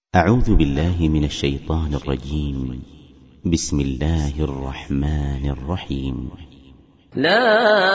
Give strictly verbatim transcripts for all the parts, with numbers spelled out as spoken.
أعوذ بالله من الشيطان الرجيم. بسم الله الرحمن الرحيم. لا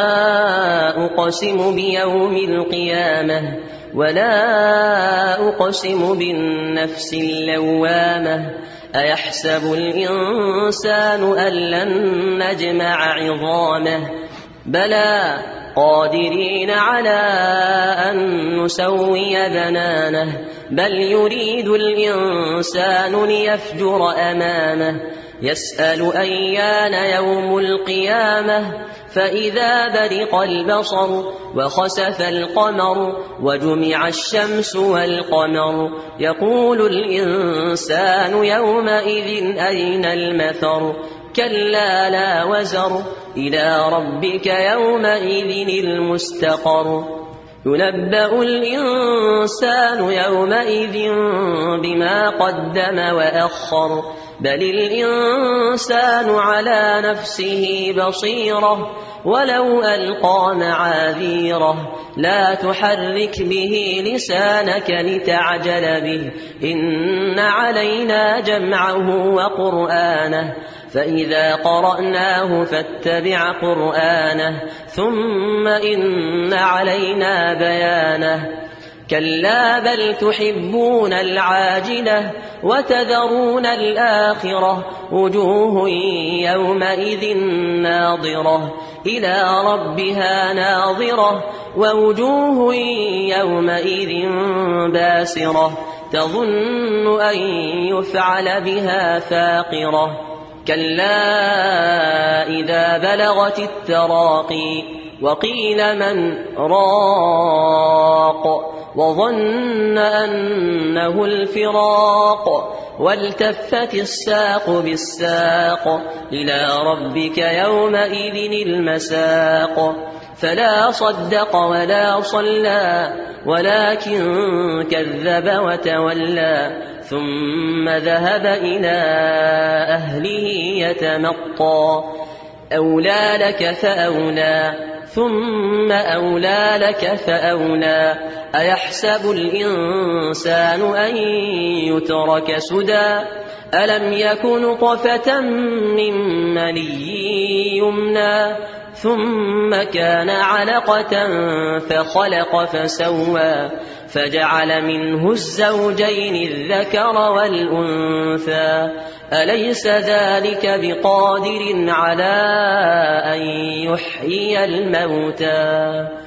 أقسم بيوم القيامة ولا أقسم بالنفس اللوامة أيحسب الإنسان أن لن نجمع عظامه بلى قادرين على أن نسوي بنانه بل يريد الإنسان ليفجر أمامه يسأل أيان يوم القيامة فإذا برق البصر وخسف القمر وجمع الشمس والقمر يقول الإنسان يومئذ أين المفر كلا لا وزر إلى ربك يومئذ المستقر ينبأ الإنسان يومئذ بما قدم وأخر بل الإنسان على نفسه بصيرة ولو ألقى معاذيره لا تحرك به لسانك لتعجل به إن علينا جمعه وقرآنه فإذا قرأناه فاتبع قرآنه ثم إن علينا بيانه كلا بل تحبون العاجلة وتذرون الآخرة وجوه يومئذ ناظرة إلى ربها ناظرة ووجوه يومئذ باسرة تظن أن يفعل بها فاقرة كلا إذا بلغت التراقي وقيل من راق وظن أنه الفراق والتفت الساق بالساق إلى ربك يومئذ المساق فلا صدق ولا صلى ولكن كذب وتولى ثم ذهب إلى أهله يتمطى أولى لك فأولى ثم أولى لك فأولى أيحسب الإنسان أن يترك سدى ألم يكن نطفة من مني يمنى ثم كان علقة فخلق فسوى فجعل منه الزوجين الذكر والأنثى أليس ذلك بقادر على أن يحيي الموتى